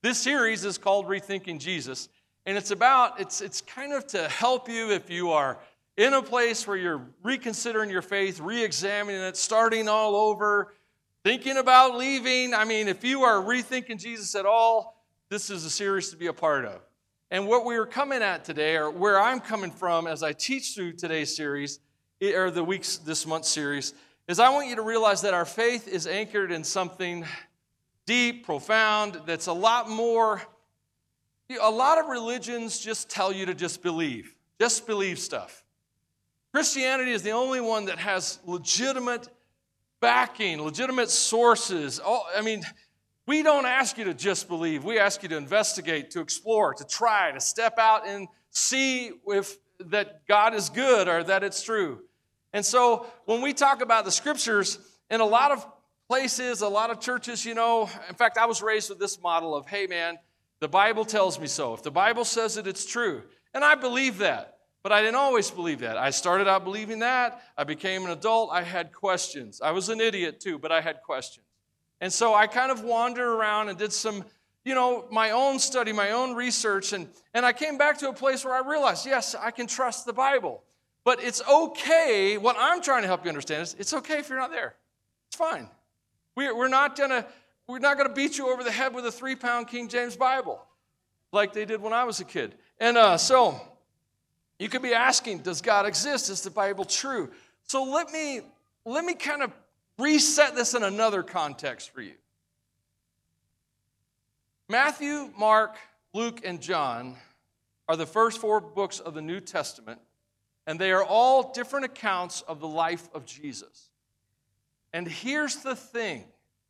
This series is called Rethinking Jesus, and it's kind of to help you if you are in a place where you're reconsidering your faith, re-examining it, starting all over, thinking about leaving. I mean, if you are rethinking Jesus at all, this is a series to be a part of. And what we are coming at today, or where I'm coming from as I teach through today's series, or this month's series, is I want you to realize that our faith is anchored in something deep, profound, that's a lot more. A lot of religions just tell you to just believe stuff. Christianity is the only one that has legitimate backing, legitimate sources. We don't ask you to just believe. We ask you to investigate, to explore, to try, to step out and see if that God is good or that it's true. And so when we talk about the scriptures, in a lot of places, a lot of churches, in fact, I was raised with this model of, hey man, the Bible tells me so. If the Bible says it, it's true. And I believe that. But I didn't always believe that. I started out believing that. I became an adult. I had questions. I was an idiot too, but I had questions. And so I kind of wandered around and did some, my own study, my own research. And I came back to a place where I realized, yes, I can trust the Bible. But it's okay. What I'm trying to help you understand is it's okay if you're not there. It's fine. We're not gonna beat you over the head with a 3-pound King James Bible like they did when I was a kid. And so you could be asking, does God exist? Is the Bible true? So let me kind of reset this in another context for you. Matthew, Mark, Luke, and John are the first 4 books of the New Testament, and they are all different accounts of the life of Jesus. And here's the thing.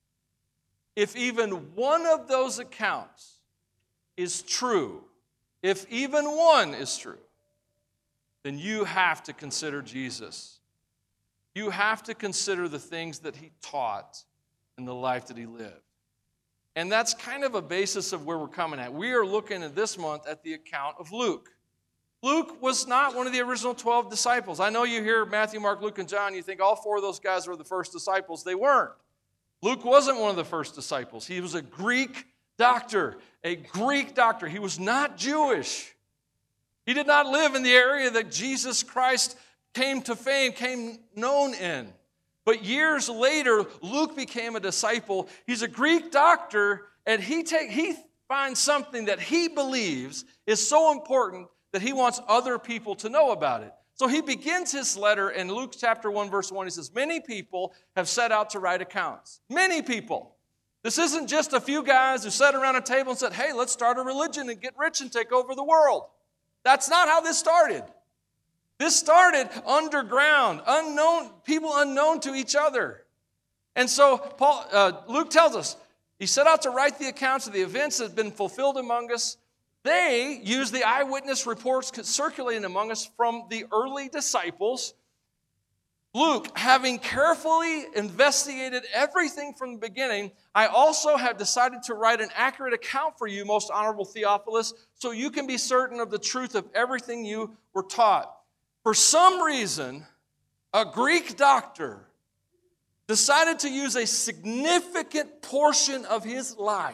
If even one of those accounts is true, if even one is true, then you have to consider Jesus. You have to consider the things that he taught and the life that he lived. And that's kind of a basis of where we're coming at. We are looking at this month at the account of Luke. Luke was not one of the original 12 disciples. I know you hear Matthew, Mark, Luke, and John, you think all 4 of those guys were the first disciples. They weren't. Luke wasn't one of the first disciples. He was a Greek doctor. He was not Jewish. He did not live in the area that Jesus Christ came known in. But years later, Luke became a disciple. He's a Greek doctor, and he finds something that he believes is so important that he wants other people to know about it. So he begins his letter in Luke chapter 1, verse 1. He says, many people have set out to write accounts. Many people. This isn't just a few guys who sat around a table and said, hey, let's start a religion and get rich and take over the world. That's not how this started. This started underground, people unknown to each other. And so Luke tells us, he set out to write the accounts of the events that have been fulfilled among us. They used the eyewitness reports circulating among us from the early disciples. Luke, having carefully investigated everything from the beginning, I also have decided to write an accurate account for you, most honorable Theophilus, so you can be certain of the truth of everything you were taught. For some reason, a Greek doctor decided to use a significant portion of his life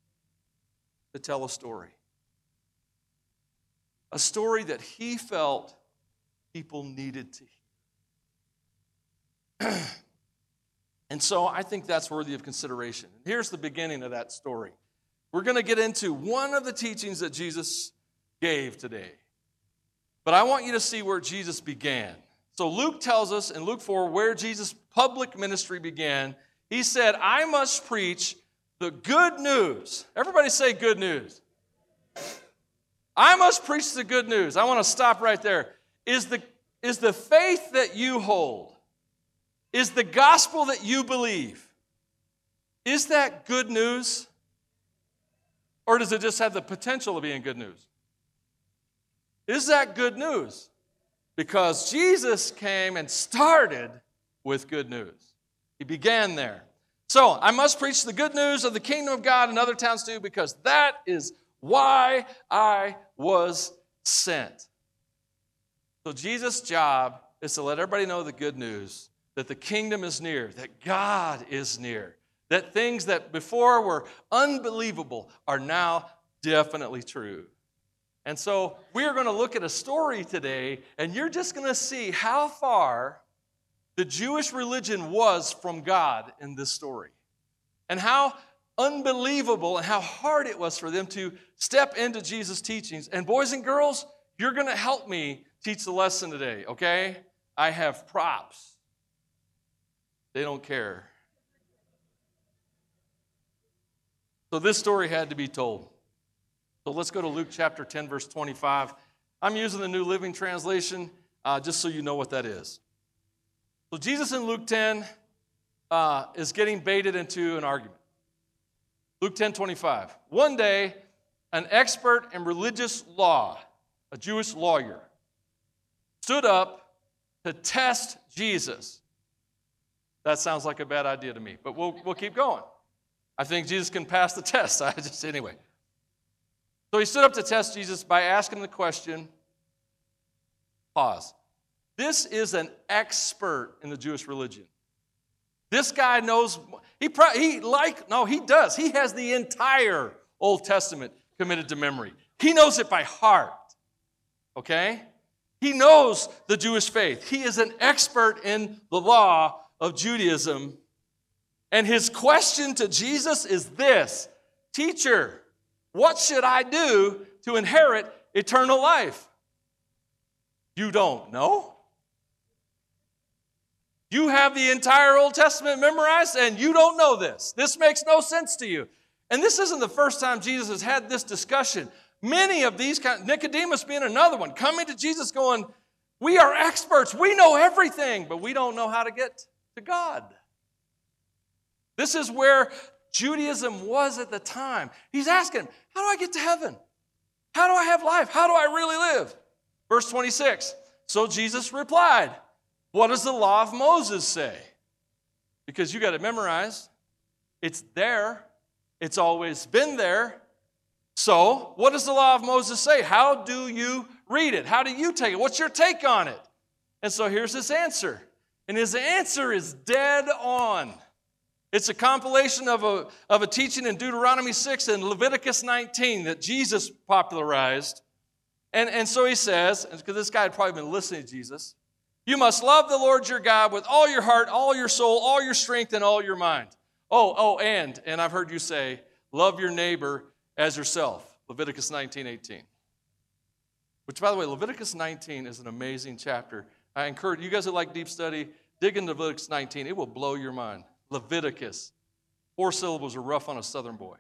to tell a story. A story that he felt people needed to hear. And so I think that's worthy of consideration. Here's the beginning of that story. We're going to get into one of the teachings that Jesus gave today. But I want you to see where Jesus began. So Luke tells us in Luke 4 where Jesus' public ministry began. He said, I must preach the good news. Everybody say good news. I must preach the good news. I want to stop right there. Is the faith that you hold, is the gospel that you believe, is that good news? Or does it just have the potential of being good news? Is that good news? Because Jesus came and started with good news. He began there. So, I must preach the good news of the kingdom of God in other towns too, because that is why I was sent. So, Jesus' job is to let everybody know the good news, that the kingdom is near, that God is near, that things that before were unbelievable are now definitely true. And so we're going to look at a story today, and you're just going to see how far the Jewish religion was from God in this story, and how unbelievable and how hard it was for them to step into Jesus' teachings. And boys and girls, you're going to help me teach the lesson today, okay? I have props. They don't care. So this story had to be told. So let's go to Luke chapter 10, verse 25. I'm using the New Living Translation just so you know what that is. So Jesus in Luke 10 is getting baited into an argument. Luke 10:25. One day, an expert in religious law, a Jewish lawyer, stood up to test Jesus. That sounds like a bad idea to me, but we'll keep going. I think Jesus can pass the test. Anyway. So he stood up to test Jesus by asking the question, pause. This is an expert in the Jewish religion. This guy knows, he does. He has the entire Old Testament committed to memory. He knows it by heart, okay? He knows the Jewish faith. He is an expert in the law of Judaism. And his question to Jesus is this: Teacher, what should I do to inherit eternal life? You don't know? You have the entire Old Testament memorized and you don't know this. This makes no sense to you. And this isn't the first time Jesus has had this discussion. Many of these, Nicodemus being another one, coming to Jesus going, we are experts, we know everything, but we don't know how to get to God. This is where Judaism was at the time. He's asking, how do I get to heaven? How do I have life? How do I really live? Verse 26, so Jesus replied, what does the law of Moses say? Because you got it memorized. It's there. It's always been there. So, what does the law of Moses say? How do you read it? How do you take it? What's your take on it? And so here's his answer. And his answer is dead on. It's a compilation of a teaching in Deuteronomy 6 and Leviticus 19 that Jesus popularized. And so he says, because this guy had probably been listening to Jesus, you must love the Lord your God with all your heart, all your soul, all your strength, and all your mind. And I've heard you say, love your neighbor as yourself. Leviticus 19:18. Which, by the way, Leviticus 19 is an amazing chapter. I encourage you guys that like deep study, dig into Leviticus 19. It will blow your mind. Leviticus. 4 syllables are rough on a southern boy.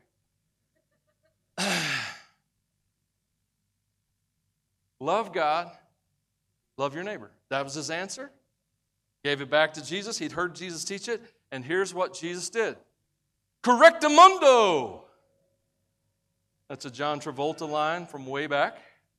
Love God, love your neighbor. That was his answer. Gave it back to Jesus. He'd heard Jesus teach it. And here's what Jesus did. Correctamundo. That's a John Travolta line from way back.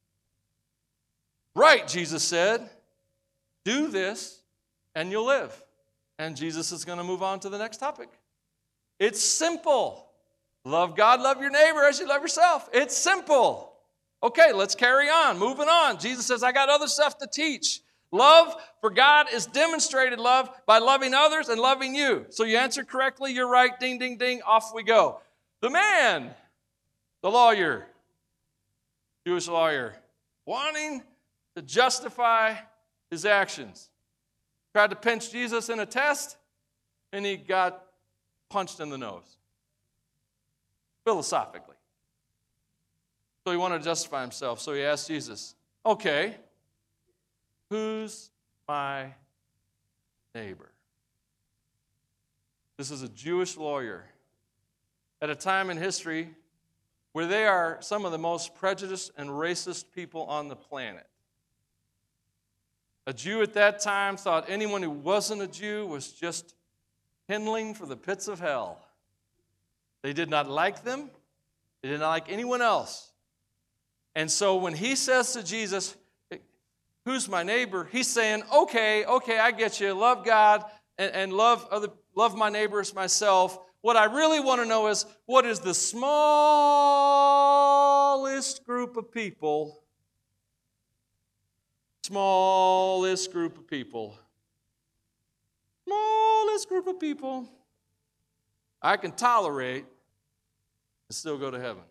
Right, Jesus said. Do this and you'll live. And Jesus is going to move on to the next topic. It's simple. Love God, love your neighbor as you love yourself. It's simple. Okay, let's carry on. Moving on. Jesus says, I got other stuff to teach. Love for God is demonstrated love by loving others and loving you. So you answered correctly. You're right. Ding, ding, ding. Off we go. The man, the lawyer, Jewish lawyer, wanting to justify his actions. Tried to pinch Jesus in a test, and he got punched in the nose. Philosophically. So he wanted to justify himself. So he asked Jesus, okay, who's my neighbor? This is a Jewish lawyer at a time in history where they are some of the most prejudiced and racist people on the planet. A Jew at that time thought anyone who wasn't a Jew was just kindling for the pits of hell. They did not like them. They did not like anyone else. And so when he says to Jesus, who's my neighbor? He's saying, okay, I get you. Love God and love my neighbor as myself. What I really want to know is, what is the smallest group of people? Smallest group of people I can tolerate and still go to heaven.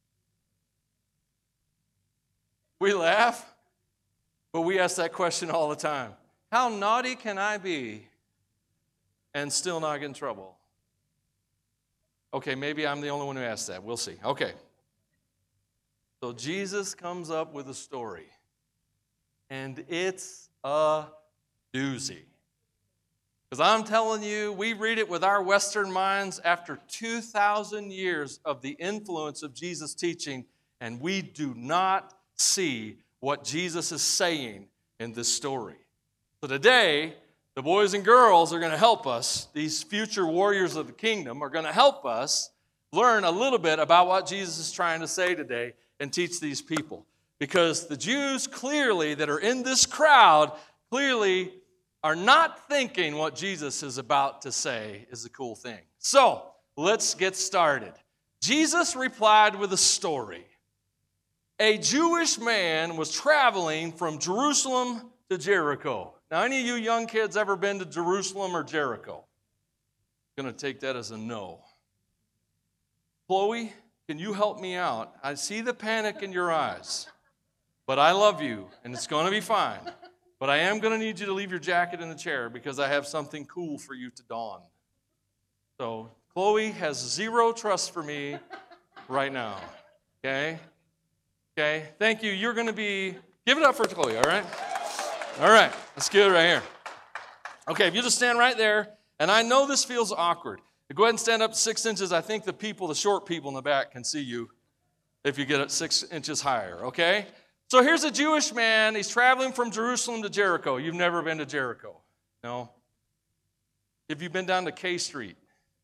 We laugh, but we ask that question all the time. How naughty can I be and still not get in trouble? Okay, maybe I'm the only one who asked that. We'll see. Okay. So Jesus comes up with a story, and it's a doozy. Because I'm telling you, we read it with our Western minds after 2,000 years of the influence of Jesus' teaching, and we do not see what Jesus is saying in this story. So today, the boys and girls are going to help us. These future warriors of the kingdom are going to help us learn a little bit about what Jesus is trying to say today and teach these people. Because the Jews clearly that are in this crowd clearly are not thinking what Jesus is about to say is a cool thing. So, let's get started. Jesus replied with a story. A Jewish man was traveling from Jerusalem to Jericho. Now, any of you young kids ever been to Jerusalem or Jericho? I'm going to take that as a no. Chloe, can you help me out? I see the panic in your eyes, but I love you, and it's going to be fine. But I am going to need you to leave your jacket in the chair because I have something cool for you to don. So, Chloe has zero trust for me right now. Okay? Okay? Thank you. You're going to be... Give it up for Chloe, all right? All right. Let's get it right here. Okay, if you just stand right there, and I know this feels awkward. Go ahead and stand up 6 inches. I think the short people in the back can see you if you get it 6 inches higher, okay? So here's a Jewish man. He's traveling from Jerusalem to Jericho. You've never been to Jericho? No? Have you been down to K Street?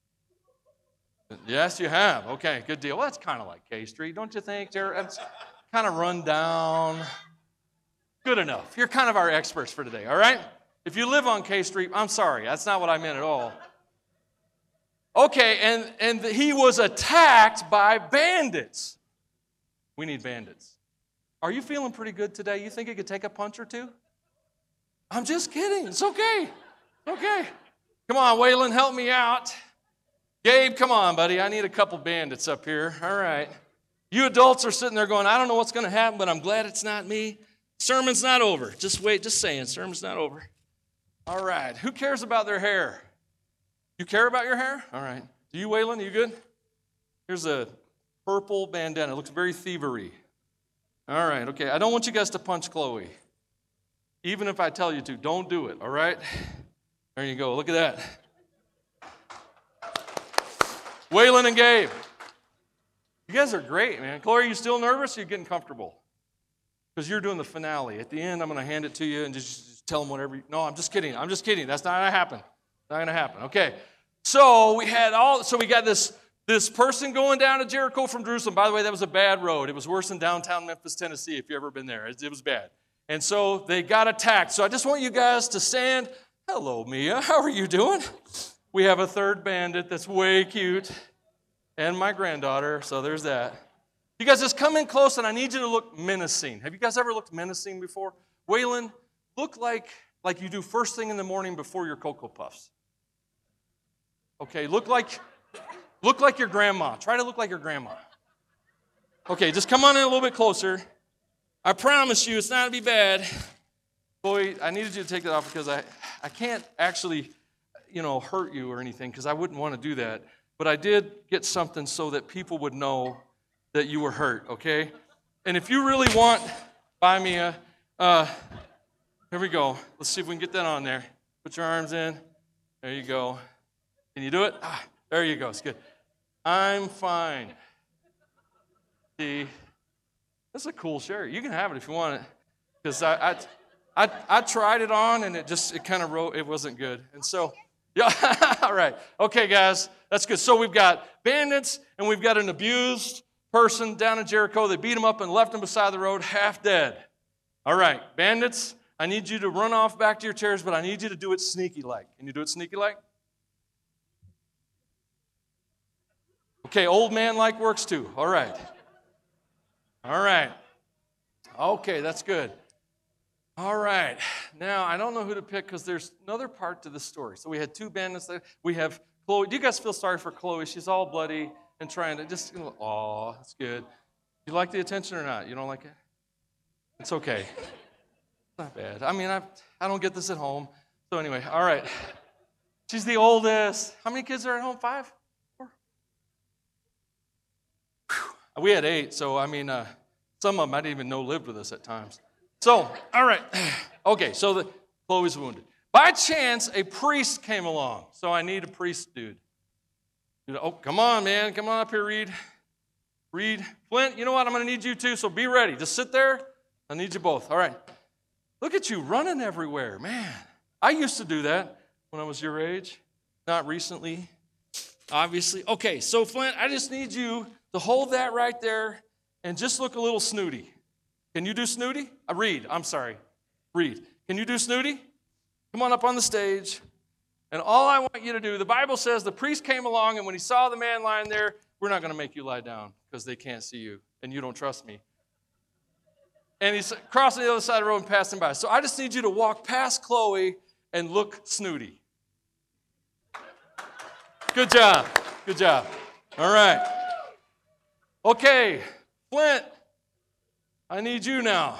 Yes, you have. Okay, good deal. Well, that's kind of like K Street, don't you think? It's kind of run down. Good enough. You're kind of our experts for today, all right? If you live on K Street, I'm sorry. That's not what I meant at all. Okay, and he was attacked by bandits. We need bandits. Are you feeling pretty good today? You think you could take a punch or two? I'm just kidding. It's okay. Okay. Come on, Waylon, help me out. Gabe, come on, buddy. I need a couple bandits up here. All right. You adults are sitting there going, I don't know what's going to happen, but I'm glad it's not me. Sermon's not over. Just wait, just saying, sermon's not over. All right. Who cares about their hair? You care about your hair? All right. Do you, Waylon? Are you good? Here's a purple bandana. It looks very thievery. All right, okay. I don't want you guys to punch Chloe. Even if I tell you to, don't do it, all right? There you go. Look at that. Waylon and Gabe. You guys are great, man. Chloe, are you still nervous or are you getting comfortable? Because you're doing the finale. At the end, I'm going to hand it to you and just tell them whatever you... No, I'm just kidding. I'm just kidding. That's not going to happen. Not going to happen. Okay. So we got this person going down to Jericho from Jerusalem. By the way, that was a bad road. It was worse than downtown Memphis, Tennessee, if you've ever been there. It was bad. And so they got attacked. So I just want you guys to stand. Hello, Mia. How are you doing? We have a third bandit that's way cute. And my granddaughter. So there's that. You guys just come in close, and I need you to look menacing. Have you guys ever looked menacing before? Waylon, look like you do first thing in the morning before your Cocoa Puffs. Okay, look like your grandma. Try to look like your grandma. Okay, just come on in a little bit closer. I promise you it's not going to be bad. Boy, I needed you to take that off because I can't actually, hurt you or anything because I wouldn't want to do that. But I did get something so that people would know that you were hurt, okay? And if you really want, buy me here we go. Let's see if we can get that on there. Put your arms in. There you go. Can you do it? There you go. It's good. I'm fine. See, that's a cool shirt. You can have it if you want it. Because I tried it on and it kind of it wasn't good. And so, yeah, all right. Okay, guys, that's good. So we've got bandits and we've got an abused person down in Jericho. They beat him up and left him beside the road, half dead. All right, bandits, I need you to run off back to your chairs, but I need you to do it sneaky-like. Can you do it sneaky-like? Okay, old man-like works too. All right. All right. Okay, that's good. All right. Now, I don't know who to pick because there's another part to the story. So we had two bandits there. We have Chloe, do you guys feel sorry for Chloe? She's all bloody and trying to just, oh, that's good. You like the attention or not? You don't like it? It's okay. It's not bad. I mean, I don't get this at home. So anyway, all right. She's the oldest. How many kids are at home? 5? 4? Whew. We had 8, so I mean, some of them I didn't even know lived with us at times. So, all right. Okay, so Chloe's wounded. By chance, a priest came along. So I need a priest, dude. Oh, come on, man. Come on up here, Reed. Reed. Flint, you know what? I'm going to need you too, so be ready. Just sit there. I need you both. All right. Look at you running everywhere, man. I used to do that when I was your age. Not recently, obviously. Okay, so Flint, I just need you to hold that right there and just look a little snooty. Can you do snooty? Reed, I'm sorry. Reed, can you do snooty? Come on up on the stage. And all I want you to do, the Bible says the priest came along, and when he saw the man lying there, we're not going to make you lie down because they can't see you, and you don't trust me. And he's crossing the other side of the road and passing by. So I just need you to walk past Chloe and look snooty. Good job. Good job. All right. Okay, Flint, I need you now.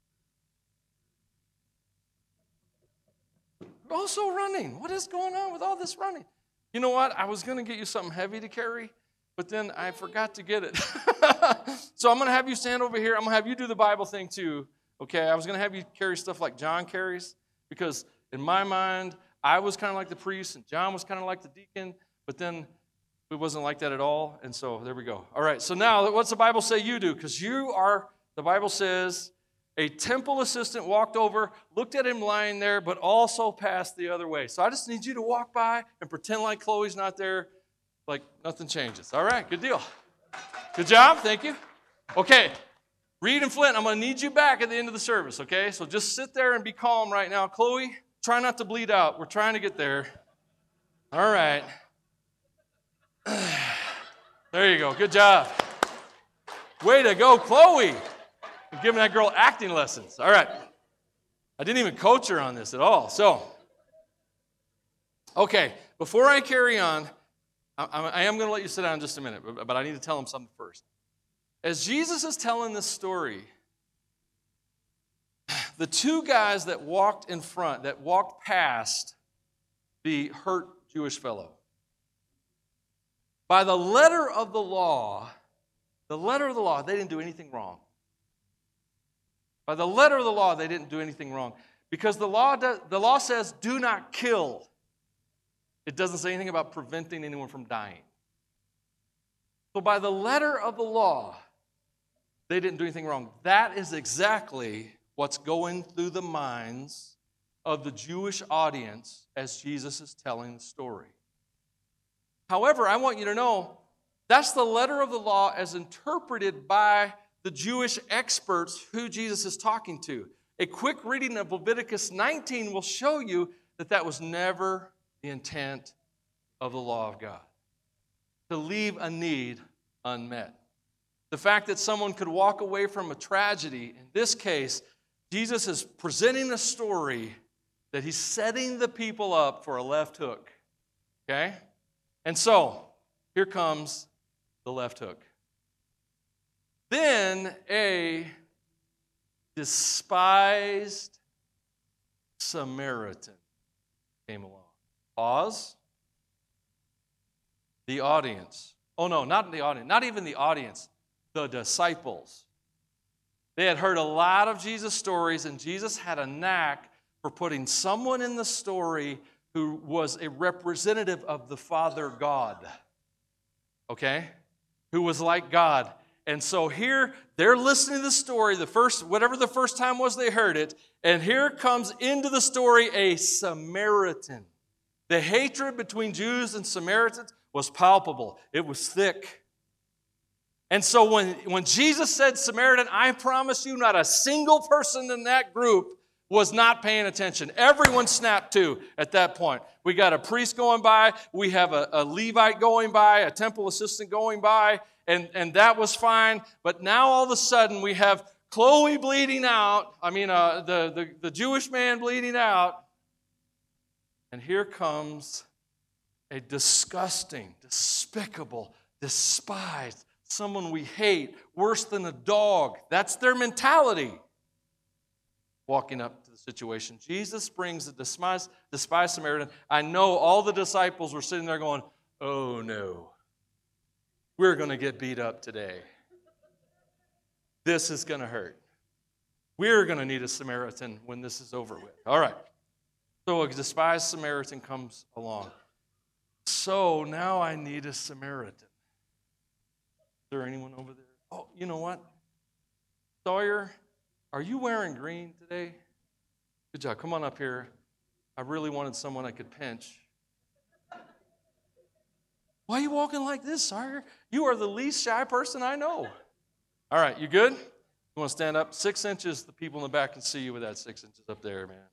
You're also running. What is going on with all this running? You know what? I was going to get you something heavy to carry, but then I forgot to get it. So I'm going to have you stand over here. I'm going to have you do the Bible thing too. Okay, I was going to have you carry stuff like John carries, because in my mind, I was kind of like the priest and John was kind of like the deacon, but then it wasn't like that at all, and so there we go. All right, so now what's the Bible say you do? Because you are, the Bible says, a temple assistant walked over, looked at him lying there, but also passed the other way. So I just need you to walk by and pretend like Chloe's not there, like nothing changes. All right, good deal. Good job, thank you. Okay, Reed and Flint, I'm going to need you back at the end of the service, okay? So just sit there and be calm right now. Chloe, try not to bleed out. We're trying to get there. All right. There you go, good job. Way to go, Chloe. I'm giving that girl acting lessons. All right. I didn't even coach her on this at all. So, okay, before I carry on, I am going to let you sit down in just a minute, but I need to tell them something first. As Jesus is telling this story, the 2 guys that walked in front, that walked past the hurt Jewish fellow, by the letter of the law, they didn't do anything wrong. By the letter of the law, they didn't do anything wrong. Because the law says, do not kill. It doesn't say anything about preventing anyone from dying. So by the letter of the law, they didn't do anything wrong. That is exactly what's going through the minds of the Jewish audience as Jesus is telling the story. However, I want you to know, that's the letter of the law as interpreted by the Jewish experts who Jesus is talking to. A quick reading of Leviticus 19 will show you that that was never the intent of the law of God, to leave a need unmet. The fact that someone could walk away from a tragedy, in this case, Jesus is presenting a story that he's setting the people up for a left hook. Okay? And so, here comes the left hook. Then a despised Samaritan came along. Pause. The audience. Oh no, not the audience. Not even the audience. The disciples. They had heard a lot of Jesus' stories, and Jesus had a knack for putting someone in the story who was a representative of the Father God. Okay? Who was like God. And so here, they're listening to the story, whatever the first time was they heard it, and here comes into the story a Samaritan. The hatred between Jews and Samaritans was palpable. It was thick. And so when Jesus said Samaritan, I promise you not a single person in that group was not paying attention. Everyone snapped to at that point. We got a priest going by. We have a Levite going by, a temple assistant going by. And that was fine, but now all of a sudden we have Chloe bleeding out, the Jewish man bleeding out, and here comes a disgusting, despicable, despised, someone we hate, worse than a dog. That's their mentality. Walking up to the situation, Jesus brings the despised Samaritan. I know all the disciples were sitting there going, oh no, we're going to get beat up today. This is going to hurt. We're going to need a Samaritan when this is over with. All right. So a despised Samaritan comes along. So now I need a Samaritan. Is there anyone over there? Oh, you know what? Sawyer, are you wearing green today? Good job. Come on up here. I really wanted someone I could pinch. Why are you walking like this, Sawyer? You are the least shy person I know. All right, you good? You want to stand up? 6 inches, the people in the back can see you with that 6 inches up there, man.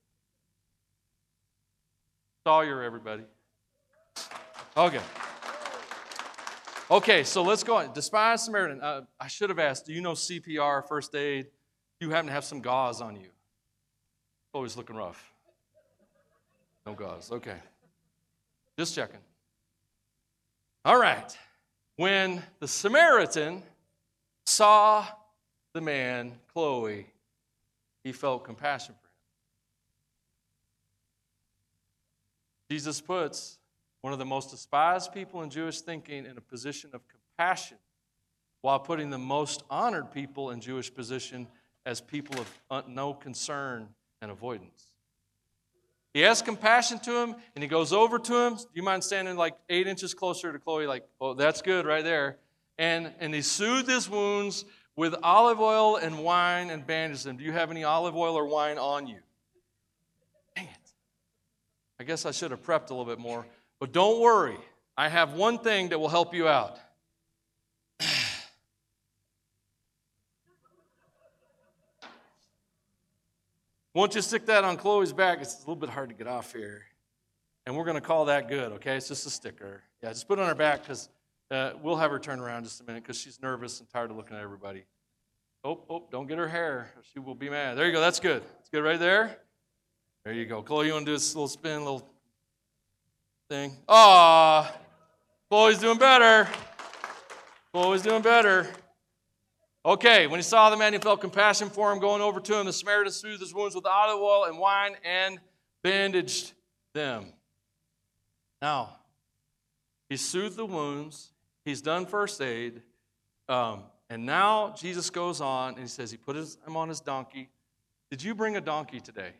Sawyer, everybody. Okay. Okay, so let's go on. Despised Samaritan. I should have asked, do you know CPR, first aid? Do you happen to have some gauze on you? Always looking rough. No gauze. Okay. Just checking. All right. When the Samaritan saw the man, Chloe, he felt compassion for him. Jesus puts one of the most despised people in Jewish thinking in a position of compassion, while putting the most honored people in Jewish position as people of no concern and avoidance. He has compassion to him, and he goes over to him. Do you mind standing like 8 inches closer to Chloe? Like, oh, that's good right there. And he soothed his wounds with olive oil and wine and bandaged them. Do you have any olive oil or wine on you? Dang it. I guess I should have prepped a little bit more. But don't worry. I have one thing that will help you out. Once you stick that on Chloe's back, it's a little bit hard to get off here. And we're going to call that good, okay? It's just a sticker. Yeah, just put it on her back because we'll have her turn around just a minute because she's nervous and tired of looking at everybody. Oh, don't get her hair. She will be mad. There you go. That's good. That's good right there. There you go. Chloe, you want to do this little spin, little thing? Aw, Chloe's doing better. Chloe's doing better. Okay, when he saw the man, he felt compassion for him. Going over to him, the Samaritan soothed his wounds with olive oil and wine and bandaged them. Now, he soothed the wounds. He's done first aid. And now Jesus goes on and he says he put him on his donkey. Did you bring a donkey today?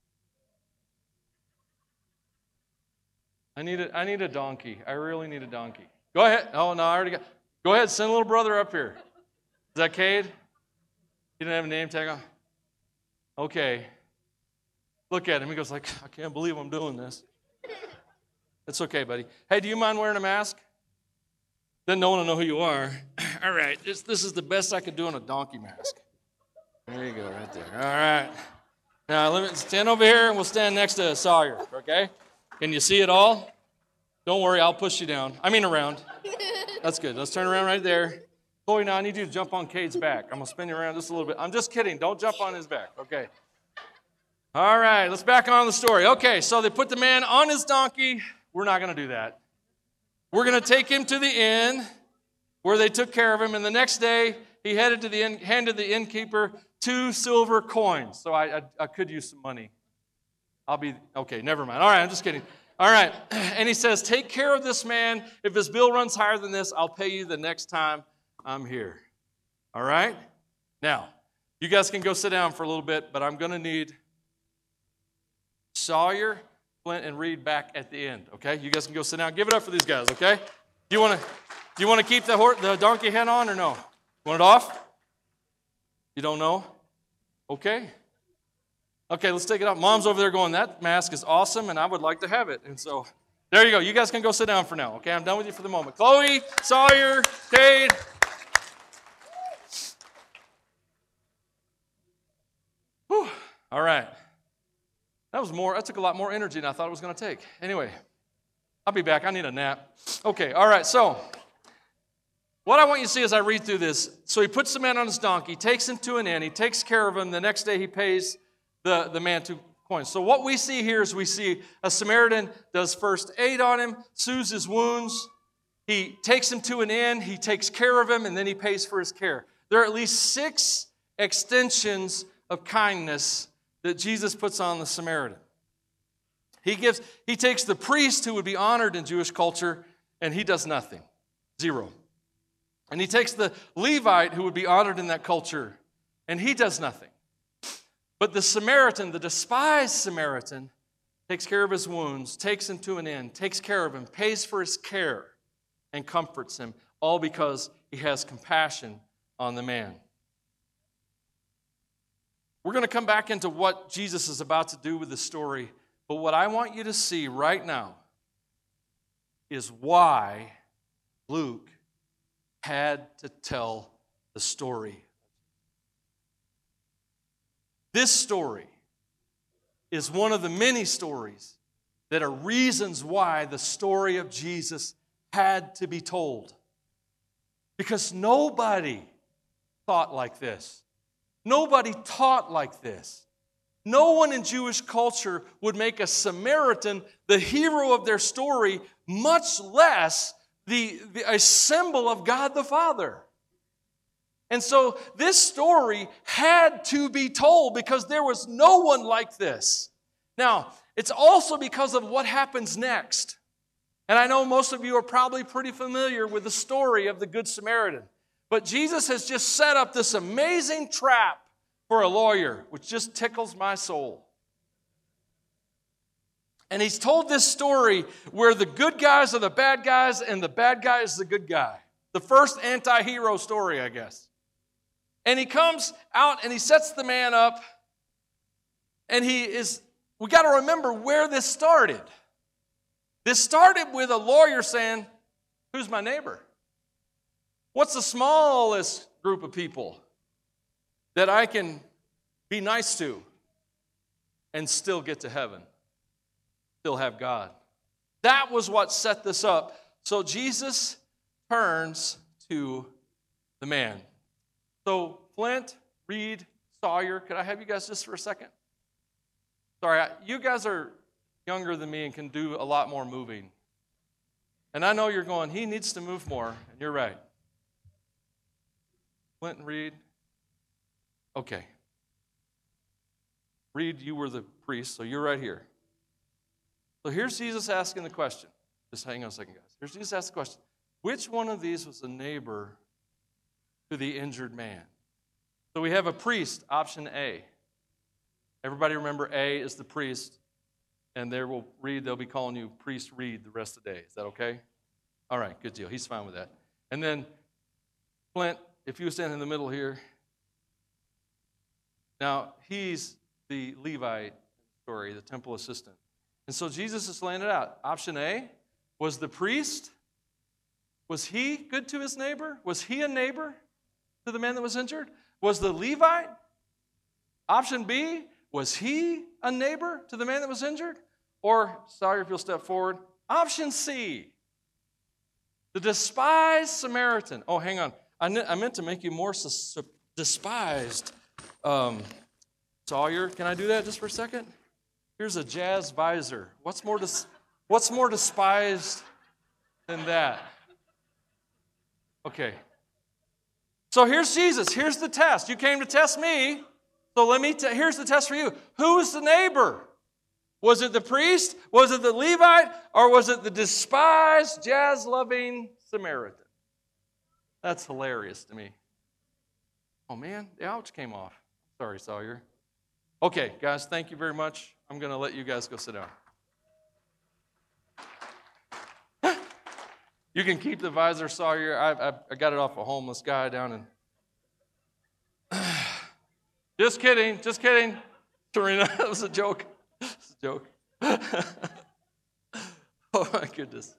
I need a donkey. I really need a donkey. Go ahead. Oh, no, I already got. Go ahead, send a little brother up here. Is that Cade? He didn't have a name tag on? Okay. Look at him. He goes like, I can't believe I'm doing this. It's okay, buddy. Hey, do you mind wearing a mask? Then no one will know who you are. All right. This is the best I could do on a donkey mask. There you go, right there. All right. Now, let me stand over here, and we'll stand next to Sawyer, okay? Can you see it all? Don't worry, I'll push you down. Around. That's good. Let's turn around right there. Chloe, now I need you to jump on Cade's back. I'm going to spin you around just a little bit. I'm just kidding. Don't jump on his back. Okay. All right. Let's back on the story. Okay. So they put the man on his donkey. We're not going to do that. We're going to take him to the inn where they took care of him. And the next day, he headed to the inn, handed the innkeeper 2 silver coins. So I could use some money. Okay, never mind. All right. I'm just kidding. All right. And he says, take care of this man. If his bill runs higher than this, I'll pay you the next time I'm here. All right? Now, you guys can go sit down for a little bit, but I'm going to need Sawyer, Flint, and Reed back at the end, okay? You guys can go sit down. Give it up for these guys, okay? Do you want to keep the donkey head on or no? You want it off? You don't know? Okay. Okay, let's take it off. Mom's over there going, that mask is awesome, and I would like to have it. And so, there you go. You guys can go sit down for now, okay? I'm done with you for the moment. Chloe, Sawyer, Cade. Whew. All right. That took a lot more energy than I thought it was going to take. Anyway, I'll be back. I need a nap. Okay, all right. So, what I want you to see as I read through this, so he puts the man on his donkey, takes him to an inn, he takes care of him. The next day he pays the man coins. So what we see here is we see a Samaritan does first aid on him, soothes his wounds. He takes him to an inn, he takes care of him, and then he pays for his care. There are at least 6 extensions of kindness that Jesus puts on the Samaritan. He takes the priest who would be honored in Jewish culture, and he does nothing. 0. And he takes the Levite who would be honored in that culture, and he does nothing. But the Samaritan, the despised Samaritan, takes care of his wounds, takes him to an inn, takes care of him, pays for his care, and comforts him, all because he has compassion on the man. We're going to come back into what Jesus is about to do with the story, but what I want you to see right now is why Luke had to tell the story. This story is one of the many stories that are reasons why the story of Jesus had to be told. Because nobody thought like this. Nobody taught like this. No one in Jewish culture would make a Samaritan the hero of their story, much less a symbol of God the Father. And so this story had to be told because there was no one like this. Now, it's also because of what happens next. And I know most of you are probably pretty familiar with the story of the Good Samaritan. But Jesus has just set up this amazing trap for a lawyer, which just tickles my soul. And he's told this story where the good guys are the bad guys and the bad guy is the good guy. The first anti-hero story, I guess. And he comes out and he sets the man up. And we got to remember where this started. This started with a lawyer saying, who's my neighbor? What's the smallest group of people that I can be nice to and still get to heaven? Still have God. That was what set this up. So Jesus turns to the man. So Flint, Reed, Sawyer, could I have you guys just for a second? Sorry, you guys are younger than me and can do a lot more moving. And I know you're going, he needs to move more, and you're right. Flint and Reed. Okay. Reed, you were the priest, so you're right here. So here's Jesus asking the question. Just hang on a second, guys. Here's Jesus asking the question. Which one of these was a neighbor to the injured man? So we have a priest, option A. Everybody remember A is the priest, and they'll be calling you Priest Reed the rest of the day. Is that okay? All right, good deal. He's fine with that. And then Flint, if you stand in the middle here. Now, he's the Levite story, the temple assistant. And so Jesus is laying it out. Option A, was the priest, was he good to his neighbor? Was he a neighbor to the man that was injured? Was the Levite? Option B, was he a neighbor to the man that was injured? Or, sorry if you'll step forward, option C, the despised Samaritan. Oh, hang on. I meant to make you more despised. Sawyer, can I do that just for a second? Here's a jazz visor. What's more despised than that? Okay. So here's Jesus. Here's the test. You came to test me. So here's the test for you. Who's the neighbor? Was it the priest? Was it the Levite? Or was it the despised, jazz-loving Samaritan? That's hilarious to me. Oh, man, the ouch came off. Sorry, Sawyer. Okay, guys, thank you very much. I'm going to let you guys go sit down. You can keep the visor, Sawyer. I got it off a homeless guy down in... Just kidding. Serena, that was a joke. It's a joke. Oh, my goodness.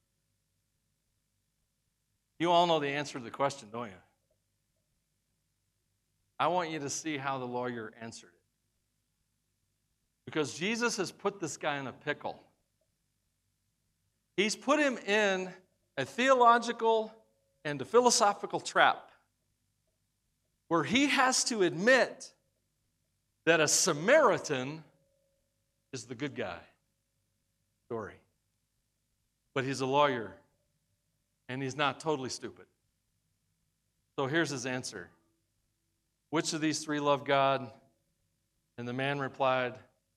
You all know the answer to the question, don't you? I want you to see how the lawyer answered it. Because Jesus has put this guy in a pickle. He's put him in a theological and a philosophical trap where he has to admit that a Samaritan is the good guy story. But he's a lawyer, and he's not totally stupid. So here's his answer. Which of these three love God? And the man replied,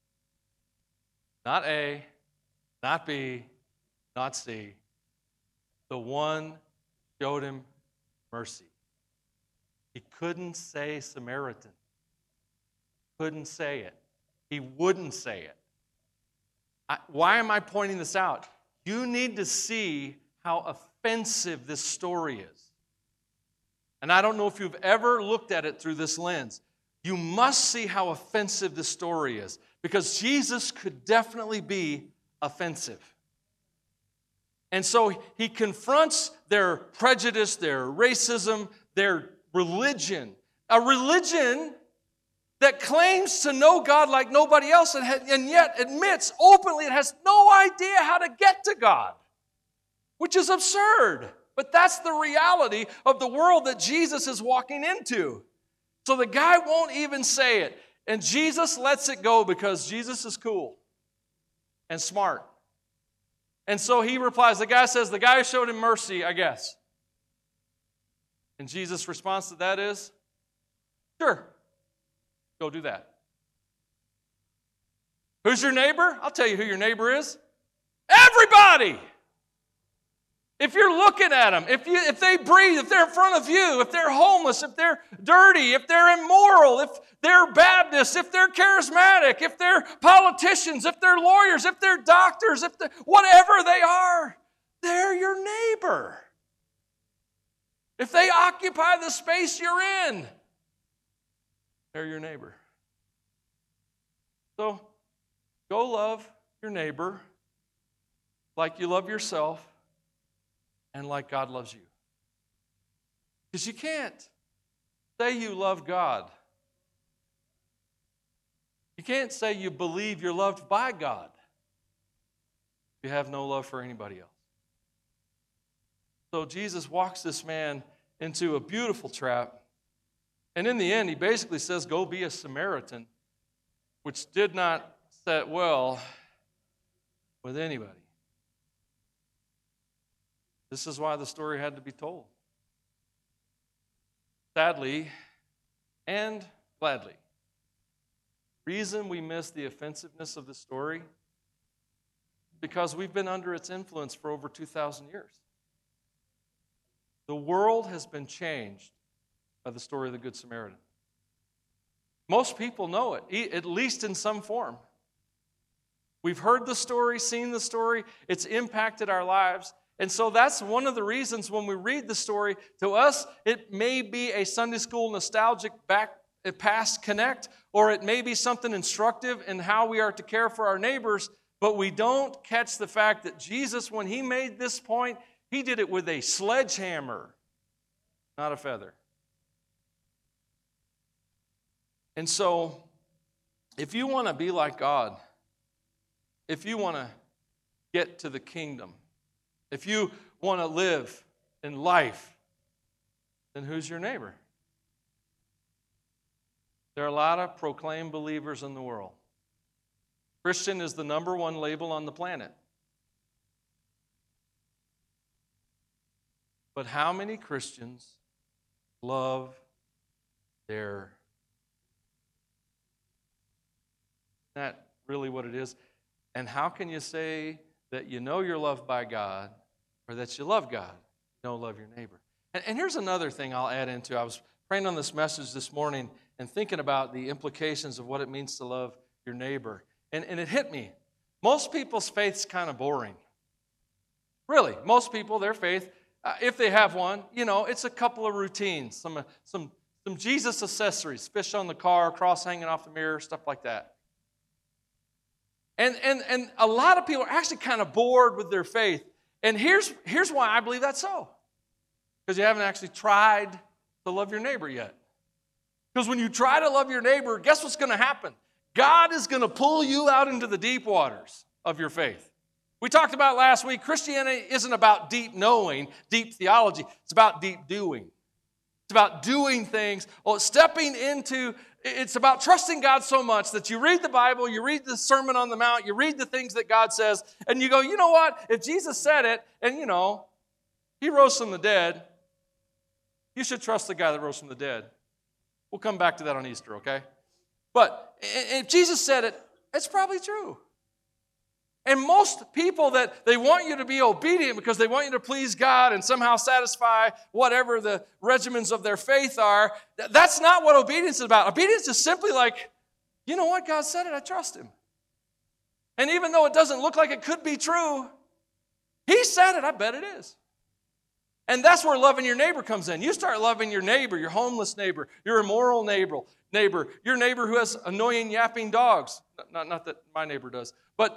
not A, not B, not C. The one showed him mercy. He couldn't say Samaritan. Couldn't say it. He wouldn't say it. Why am I pointing this out? You need to see how offensive this story is. And I don't know if you've ever looked at it through this lens. You must see how offensive this story is, because Jesus could definitely be offensive. And so he confronts their prejudice, their racism, their religion. A religion that claims to know God like nobody else and yet admits openly it has no idea how to get to God, which is absurd. But that's the reality of the world that Jesus is walking into. So the guy won't even say it. And Jesus lets it go because Jesus is cool and smart. And so he replies, the guy says, the guy who showed him mercy, I guess. And Jesus' response to that is, sure, go do that. Who's your neighbor? I'll tell you who your neighbor is. Everybody! If you're looking at them, if they breathe, if they're in front of you, if they're homeless, if they're dirty, if they're immoral, if they're Baptists, if they're charismatic, if they're politicians, if they're lawyers, if they're doctors, if they're whatever they are, they're your neighbor. If they occupy the space you're in, they're your neighbor. So go love your neighbor like you love yourself and like God loves you. Because you can't say you love God. You can't say you believe you're loved by God if you have no love for anybody else. So Jesus walks this man into a beautiful trap. And in the end, he basically says, go be a Samaritan, which did not set well with anybody. This is why the story had to be told. Sadly and gladly. Reason we miss the offensiveness of the story, because we've been under its influence for over 2,000 years. The world has been changed by the story of the Good Samaritan. Most people know it, at least in some form. We've heard the story, seen the story. It's impacted our lives. And so that's one of the reasons when we read the story, to us, it may be a Sunday school nostalgic past connect, or it may be something instructive in how we are to care for our neighbors, but we don't catch the fact that Jesus, when he made this point, he did it with a sledgehammer, not a feather. And so, if you want to be like God, if you want to get to the kingdom, if you want to live in life, then who's your neighbor? There are a lot of proclaimed believers in the world. Christian is the number one label on the planet. But how many Christians love their... Isn't that really what it is? And how can you say that you know you're loved by God or that you love God? You don't love your neighbor. And here's another thing I'll add into. I was praying on this message this morning and thinking about the implications of what it means to love your neighbor. And it hit me. Most people's faith's kind of boring. Really, most people, their faith, if they have one, it's a couple of routines, some Jesus accessories, fish on the car, cross hanging off the mirror, stuff like that. And a lot of people are actually kind of bored with their faith. And here's why I believe that's so. Because you haven't actually tried to love your neighbor yet. Because when you try to love your neighbor, guess what's going to happen? God is going to pull you out into the deep waters of your faith. We talked about last week, Christianity isn't about deep knowing, deep theology. It's about deep doing. It's about doing things, or stepping into It's about trusting God so much that you read the Bible, you read the Sermon on the Mount, you read the things that God says, and you go, you know what? If Jesus said it, and He rose from the dead, you should trust the guy that rose from the dead. We'll come back to that on Easter, okay? But if Jesus said it, it's probably true. And most people that they want you to be obedient because they want you to please God and somehow satisfy whatever the regimens of their faith are, that's not what obedience is about. Obedience is simply like, you know what? God said it, I trust Him. And even though it doesn't look like it could be true, He said it, I bet it is. And that's where loving your neighbor comes in. You start loving your neighbor, your homeless neighbor, your immoral neighbor, your neighbor who has annoying yapping dogs. Not that my neighbor does, but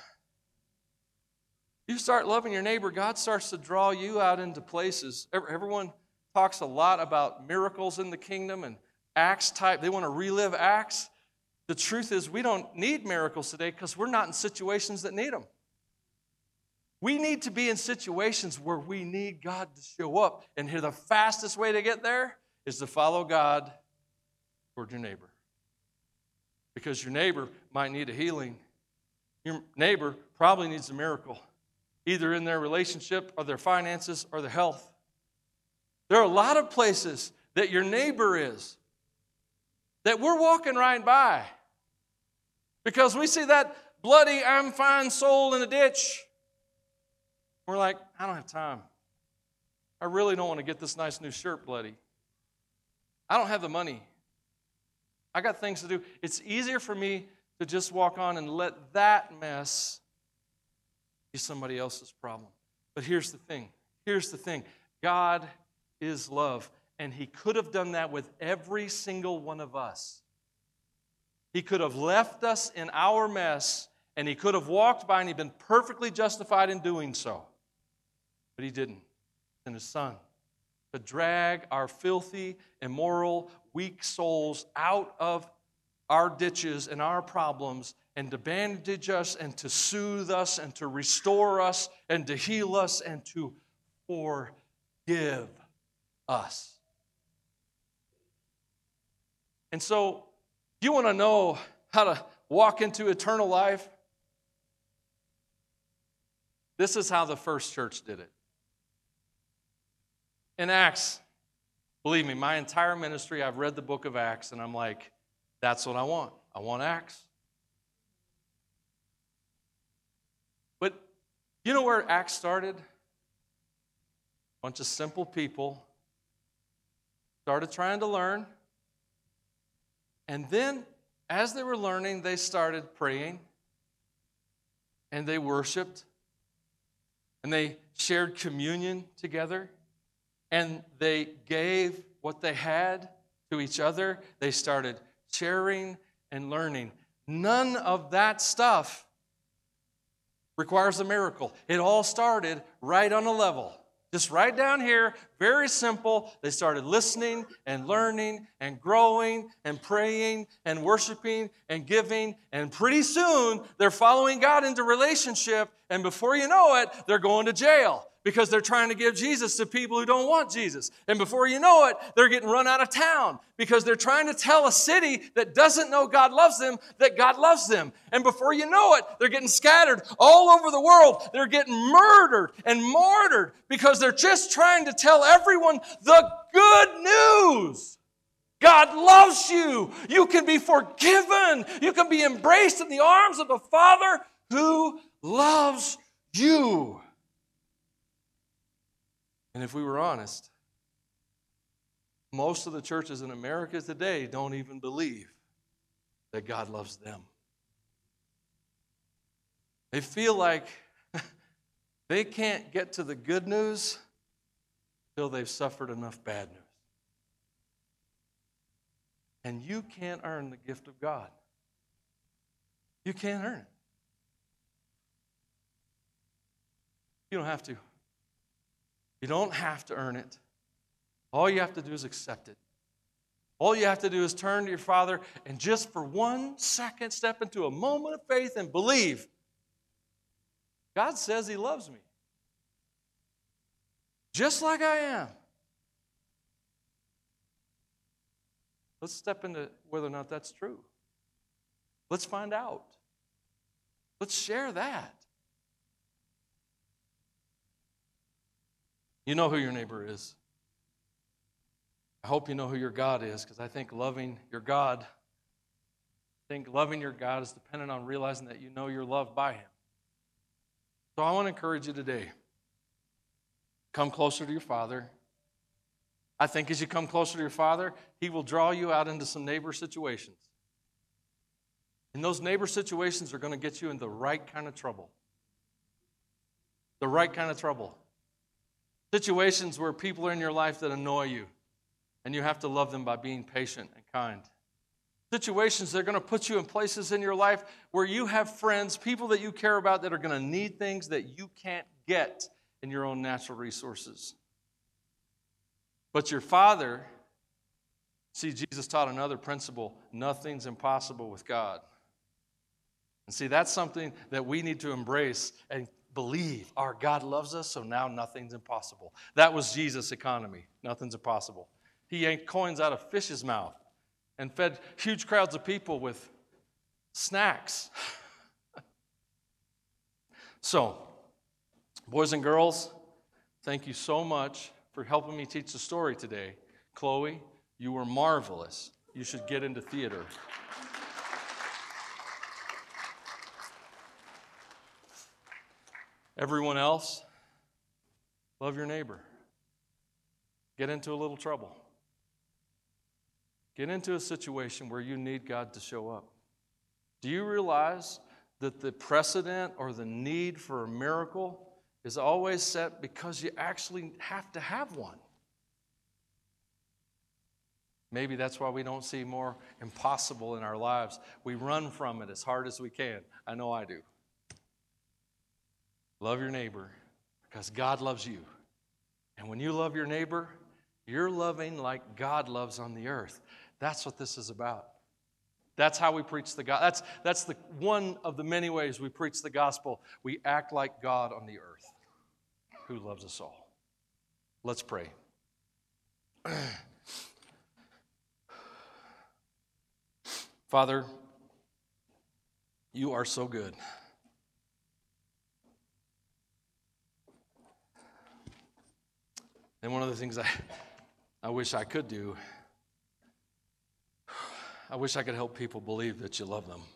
you start loving your neighbor, God starts to draw you out into places. Everyone talks a lot about miracles in the kingdom and Acts type. They want to relive Acts. The truth is we don't need miracles today because we're not in situations that need them. We need to be in situations where we need God to show up. And here the fastest way to get there is to follow God toward your neighbor. Because your neighbor might need a healing. Your neighbor probably needs a miracle, either in their relationship or their finances or their health. There are a lot of places that your neighbor is that we're walking right by because we see that bloody, I'm fine soul in a ditch. We're like, I don't have time. I really don't want to get this nice new shirt bloody. I don't have the money. I got things to do. It's easier for me to just walk on and let that mess be somebody else's problem. But here's the thing. God is love, and He could have done that with every single one of us. He could have left us in our mess, and He could have walked by and He'd been perfectly justified in doing so. But He didn't. And His Son to drag our filthy, immoral, weak souls out of our ditches and our problems and to bandage us and to soothe us and to restore us and to heal us and to forgive us. And so, you want to know how to walk into eternal life? This is how the first church did it. In Acts, believe me, my entire ministry, I've read the book of Acts, and I'm like, that's what I want. I want Acts. But you know where Acts started? A bunch of simple people started trying to learn. And then, as they were learning, they started praying. And they worshiped. And they shared communion together. And they gave what they had to each other. They started sharing and learning. None of that stuff requires a miracle. It all started right on a level. Just right down here, very simple. They started listening and learning and growing and praying and worshiping and giving. And pretty soon, they're following God into relationship. And before you know it, they're going to jail because they're trying to give Jesus to people who don't want Jesus. And before you know it, they're getting run out of town because they're trying to tell a city that doesn't know God loves them that God loves them. And before you know it, they're getting scattered all over the world. They're getting murdered and martyred because they're just trying to tell everyone the good news. God loves you. You can be forgiven. You can be embraced in the arms of the Father who loves you. And if we were honest, most of the churches in America today don't even believe that God loves them. They feel like they can't get to the good news until they've suffered enough bad news. And you can't earn the gift of God. You can't earn it. You don't have to. You don't have to earn it. All you have to do is accept it. All you have to do is turn to your Father and just for 1 second step into a moment of faith and believe. God says He loves me. Just like I am. Let's step into whether or not that's true. Let's find out. Let's share that. You know who your neighbor is. I hope you know who your God is, because I think loving your God is dependent on realizing that you know you're loved by Him. So I want to encourage you today. Come closer to your Father. I think as you come closer to your Father, He will draw you out into some neighbor situations. And those neighbor situations are going to get you in the right kind of trouble. The right kind of trouble. Situations where people are in your life that annoy you, and you have to love them by being patient and kind. Situations that are going to put you in places in your life where you have friends, people that you care about that are going to need things that you can't get in your own natural resources. But your Father, see, Jesus taught another principle: nothing's impossible with God. And see, that's something that we need to embrace and believe. Our God loves us, so now nothing's impossible. That was Jesus' economy. Nothing's impossible. He yanked coins out of fish's mouth and fed huge crowds of people with snacks. So, boys and girls, thank you so much for helping me teach the story today. Chloe, you were marvelous. You should get into theater. Everyone else, love your neighbor. Get into a little trouble. Get into a situation where you need God to show up. Do you realize that the precedent or the need for a miracle is always set because you actually have to have one? Maybe that's why we don't see more impossible in our lives. We run from it as hard as we can. I know I do. Love your neighbor because God loves you. And when you love your neighbor, you're loving like God loves on the earth. That's what this is about. That's how we preach the gospel. That's the one of the many ways we preach the gospel. We act like God on the earth who loves us all. Let's pray. Father, you are so good. And one of the things I wish I could do, I wish I could help people believe that you love them.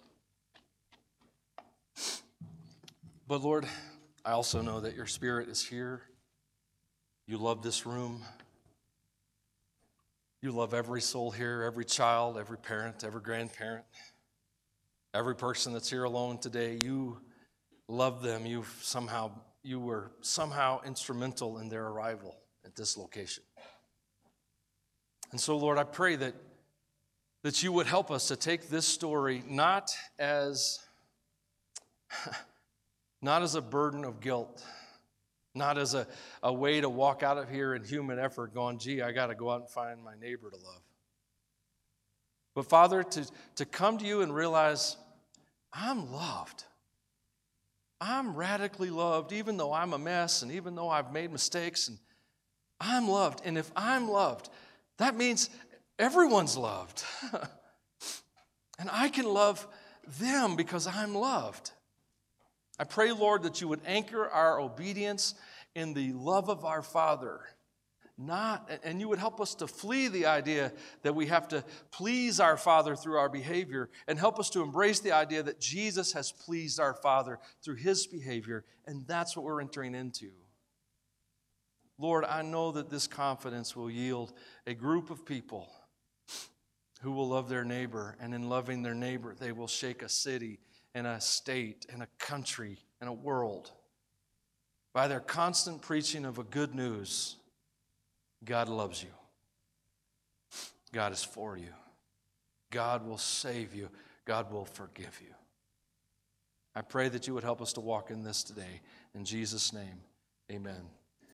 But Lord, I also know that your Spirit is here. You love this room. You love every soul here, every child, every parent, every grandparent, every person that's here alone today. You love them. You were somehow instrumental in their arrival at this location. And so, Lord, I pray that you would help us to take this story not as a burden of guilt, not as a way to walk out of here in human effort going, gee, I got to go out and find my neighbor to love. But Father, to come to you and realize I'm loved. I'm radically loved, even though I'm a mess and even though I've made mistakes, and I'm loved. And if I'm loved, that means everyone's loved. And I can love them because I'm loved. I pray, Lord, that you would anchor our obedience in the love of our Father. And you would help us to flee the idea that we have to please our Father through our behavior, and help us to embrace the idea that Jesus has pleased our Father through his behavior, and that's what we're entering into. Lord, I know that this confidence will yield a group of people who will love their neighbor, and in loving their neighbor, they will shake a city and a state and a country and a world. By their constant preaching of a good news, God loves you. God is for you. God will save you. God will forgive you. I pray that you would help us to walk in this today. In Jesus' name, amen.